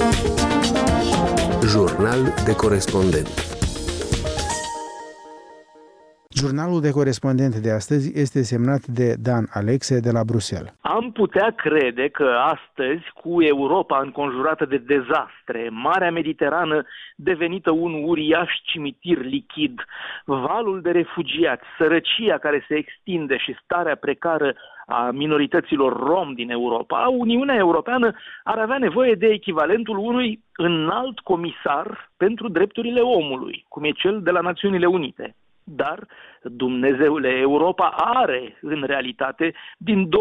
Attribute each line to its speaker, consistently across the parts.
Speaker 1: Jurnal de corespondent.
Speaker 2: Jurnalul de corespondent de astăzi este semnat de Dan Alexe de la Bruxelles.
Speaker 3: Am putea crede că astăzi, cu Europa înconjurată de dezastre, Marea Mediterană devenită un uriaș cimitir lichid, valul de refugiați, sărăcia care se extinde și starea precară a minorităților rom din Europa, Uniunea Europeană ar avea nevoie de echivalentul unui înalt comisar pentru drepturile omului, cum e cel de la Națiunile Unite. Dar, Dumnezeule, Europa are, în realitate, din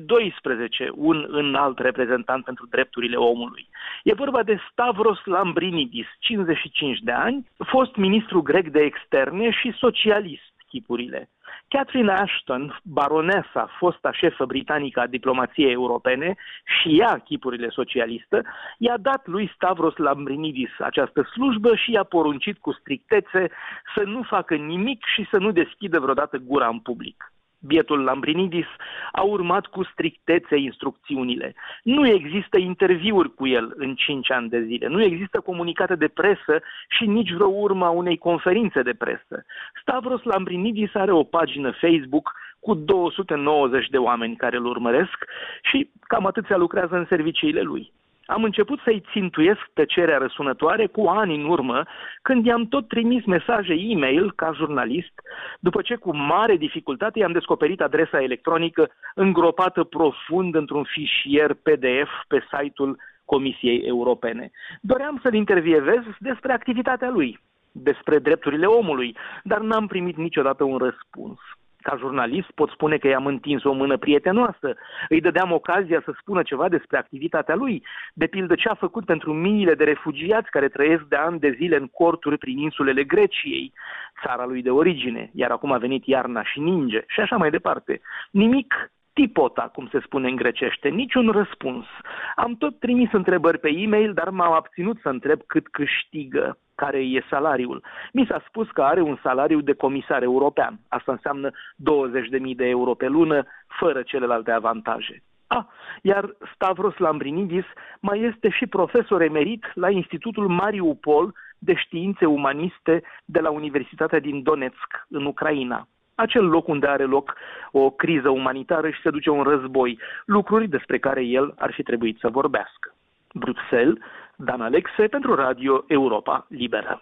Speaker 3: 2012, un înalt reprezentant pentru drepturile omului. E vorba de Stavros Lambrinidis, 55 de ani, fost ministru grec de externe și socialist, chipurile. Catherine Ashton, baronesa, fosta șefă britanică a diplomației europene și ea, chipurile socialistă, i-a dat lui Stavros Lambrinidis această slujbă și i-a poruncit cu strictețe să nu facă nimic și să nu deschidă vreodată gura în public. Bietul Lambrinidis a urmat cu strictețe instrucțiunile. Nu există interviuri cu el în 5 ani de zile, nu există comunicate de presă și nici vreo urmă a unei conferințe de presă. Stavros Lambrinidis are o pagină Facebook cu 290 de oameni care îl urmăresc și cam atâția lucrează în serviciile lui. Am început să-i țintuiesc tăcerea răsunătoare cu ani în urmă, când i-am tot trimis mesaje e-mail ca jurnalist, după ce cu mare dificultate i-am descoperit adresa electronică îngropată profund într-un fișier PDF pe site-ul Comisiei Europene. Doream să-l intervievez despre activitatea lui, despre drepturile omului, dar n-am primit niciodată un răspuns. Ca jurnalist pot spune că i-am întins o mână prietenoasă, îi dădeam ocazia să spună ceva despre activitatea lui, de pildă ce a făcut pentru miile de refugiați care trăiesc de ani de zile în corturi prin insulele Greciei, țara lui de origine, iar acum a venit iarna și ninge, și așa mai departe. Nimic, tipota, cum se spune în grecește, niciun răspuns. Am tot trimis întrebări pe e-mail, dar m-am abținut să întreb cât câștigă, care e salariul. Mi s-a spus că are un salariu de comisar european. Asta înseamnă 20.000 de euro pe lună, fără celelalte avantaje. Iar Stavros Lambrinidis mai este și profesor emerit la Institutul Mariupol de Științe Umaniste de la Universitatea din Donetsk, în Ucraina. Acel loc unde are loc o criză umanitară și se duce un război, lucruri despre care el ar fi trebuit să vorbească. Bruxelles, Dan Alexe pentru Radio Europa Liberă.